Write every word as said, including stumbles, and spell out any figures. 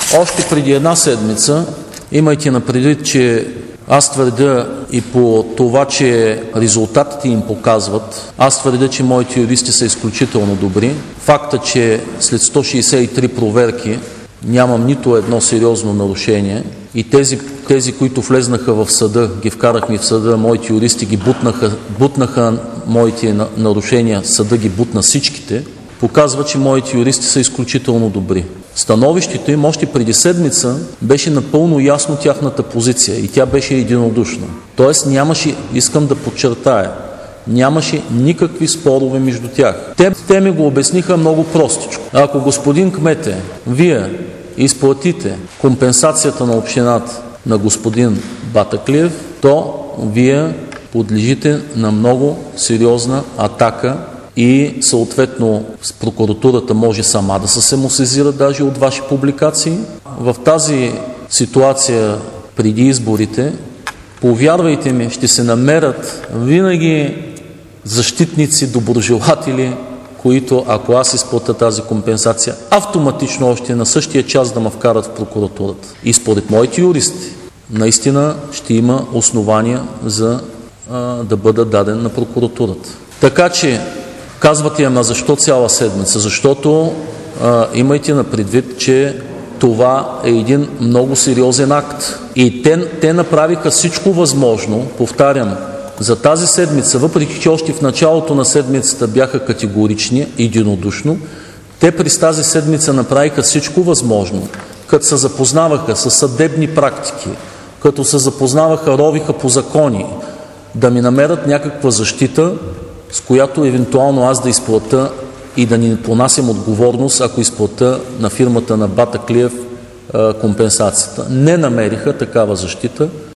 Още преди една седмица, имайте на предвид, че аз твърдя и по това, че резултатите им показват, аз твърдя, че моите юристи са изключително добри. Факта, че след сто шейсет и три проверки нямам нито едно сериозно нарушение и тези, тези които влезнаха в съда, ги вкарахме в съда, моите юристи ги бутнаха, бутнаха моите нарушения, съда ги бутна всичките, показва, че моите юристи са изключително добри. Становището им още преди седмица беше напълно ясно тяхната позиция и тя беше единодушна. Тоест нямаше, искам да подчертая, нямаше никакви спорове между тях. Те, те ми го обясниха много простичко. Ако господин кмете, вие изплатите компенсацията на общината на господин Батаклиев, то вие подлежите на много сериозна атака и съответно с прокуратурата може сама да се самосезира даже от ваши публикации. В тази ситуация преди изборите, повярвайте ми, ще се намерят винаги защитници, доброжелатели, които, ако аз изплатя тази компенсация, автоматично още на същия час да ме вкарат в прокуратурата. И според моите юристи, наистина ще има основания за а, да бъда даден на прокуратурата. Така че, казвате я на защо цяла седмица? Защото а, имайте на предвид, че това е един много сериозен акт. И те, те направиха всичко възможно, повтарям, за тази седмица, въпреки че още в началото на седмицата бяха категорични, единодушно, те през тази седмица направиха всичко възможно, като се запознаваха с съдебни практики, като се запознаваха, ровиха по закони, да ми намерят някаква защита, с която евентуално аз да изплата и да ни понасям отговорност, ако изплата на фирмата на Батаклиев компенсацията. Не намериха такава защита.